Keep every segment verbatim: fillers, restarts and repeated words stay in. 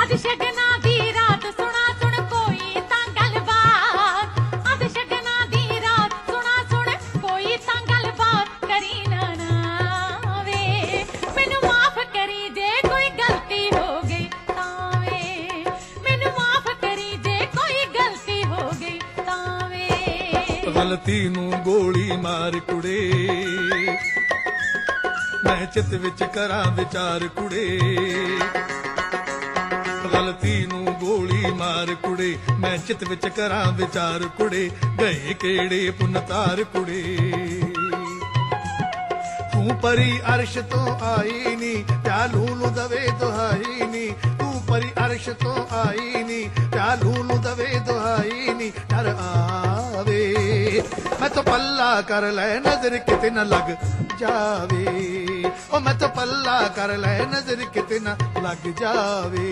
अद शगना दी रात सुना सुन कोई तां गलबात, अद शगना दी रात सुना सुन कोई तां गलबात करी ना ना वे, मैनू माफ करी जे कोई गलती हो गई तां वे, मैनू माफ करी जे कोई गलती हो गई तां वे। गलती नू गोली मार कुड़े मैं चित विच करां विचार कुड़े, गलती नू गोली मार कुड़े मैं चित विच करां विचार कुड़े, गए केड़े पुनतार कुड़े। तू परी अर्श तो आई नी प्यालू लू दवे दुहाई नी, तू परी अर्श तो आई नी प्यालू लू दवे दुहाई नी, डर आवे मैं तो पल्ला कर ले नजर किते न लग जावे, ओ मैं तो पल्ला कर ले नजर किते न लग जावे।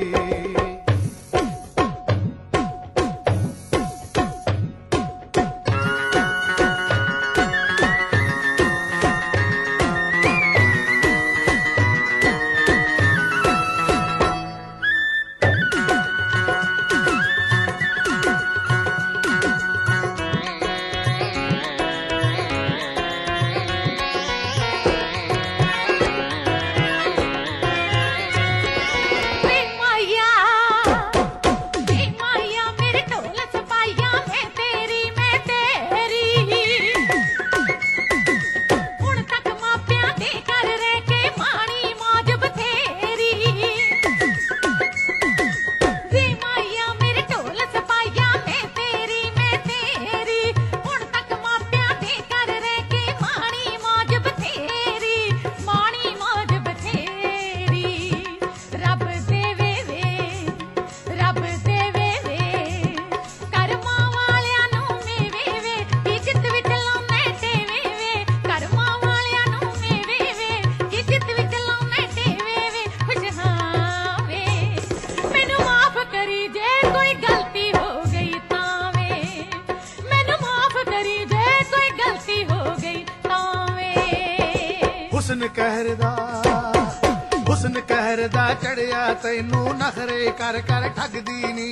हुस्न कहरदा हुस्न कहरदा चढ़िया तैनू नखरे कर कर ठगदी नी,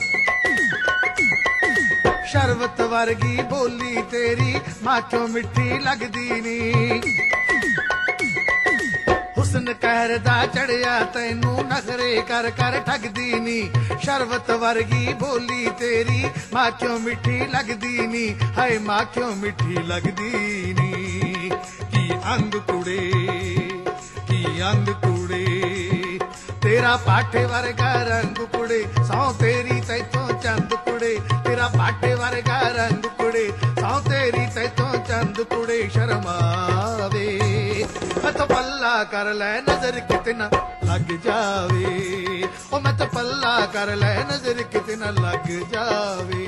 शरबत वर्गी बोली तेरी माचो मिठी लगदी नी। हुस्न कहरदा चढ़िया तैनू नखरे कर कर ठगदी नी, शरबत वर्गी बोली तेरी माचो मिठी लगदी नी, हाय माचो मिठी लगदी नी। की अंग कुड़े की अंग कुड़े तेरा पाठे वर्गा रंग कुड़े, सौ तेरी तैथों चंद कुड़े, तेरा पाठे वर्गा रंग कुड़े, सौ तेरी तैथों चंद कुड़े। शर्मावे मैं तो पल्ला कर ले नजर कितना लग जावे, ओ मैं तो पल्ला कर ले नजर कितना लग जावे।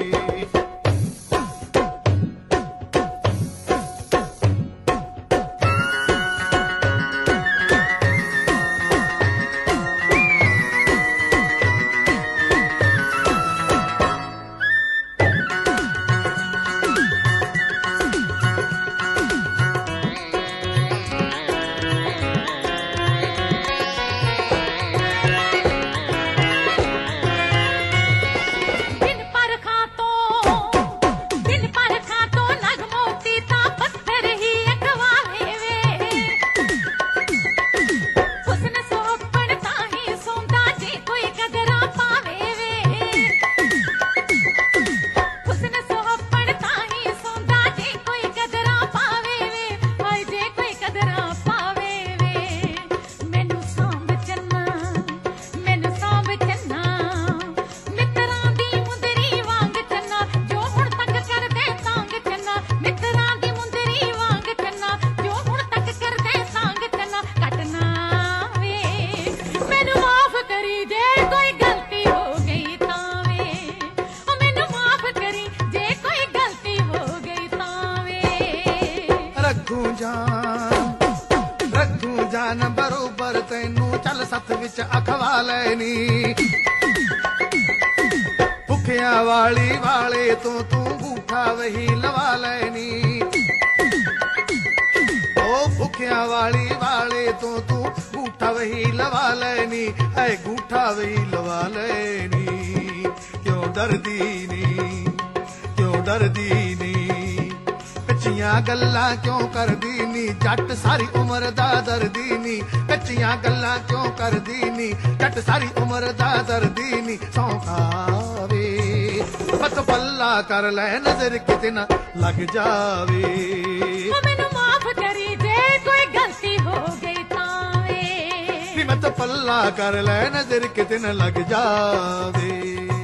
जान बरोबर तैनू चल सत विच अखवा लैनी, भुखिया वाली वाले तो तू बूठा वही लवा लैनी। ओ ਭੁੱਖਿਆਂ ਵਾਲੀ ਵਾਲੇ ਤੋਂ ਤੂੰ ਗੂਠਾ ਵਹੀ ਲਵਾ ਲੈਨੀ ਐ ਗੂਠਾ ਵਹੀ ਲਵਾ ਲੈਨੀ ਕਿਉਂ ਡਰਦੀ ਨੀ ਕਿਉਂ ਡਰਦੀ ਨੀ ਕੱਚੀਆਂ ਗੱਲਾਂ ਕਿਉਂ ਕਰਦੀ ਨੀ ਜੱਟ ਸਾਰੀ ਉਮਰ ਦਾ ਦਰਦੀ ਨੀ ਕੱਚੀਆਂ ਗੱਲਾਂ ਕਿਉਂ ਕਰਦੀ ਨੀ ਜੱਟ ਸਾਰੀ ਉਮਰ ਦਾ ਦਰਦੀ ਨੀ ਸੌਂਖਾਵੇ ਮਤ ਪੱਲਾ ਕਰ ਲੈ ਨਜ਼ਰ ਕਿਤੇ ਨਾ ਲੱਗ ਜਾਵੇ ਮੈਨੂੰ ਮਾਫ ਕਰੀ ਜੇ ਕੋਈ ਗਲਤੀ ਹੋ ਗਈ ਤਾਂ ਵੇ ਮਤ ਪੱਲਾ ਕਰ ਲੈ ਨਜ਼ਰ ਕਿਤੇ ਨਾ ਲੱਗ ਜਾਵੇ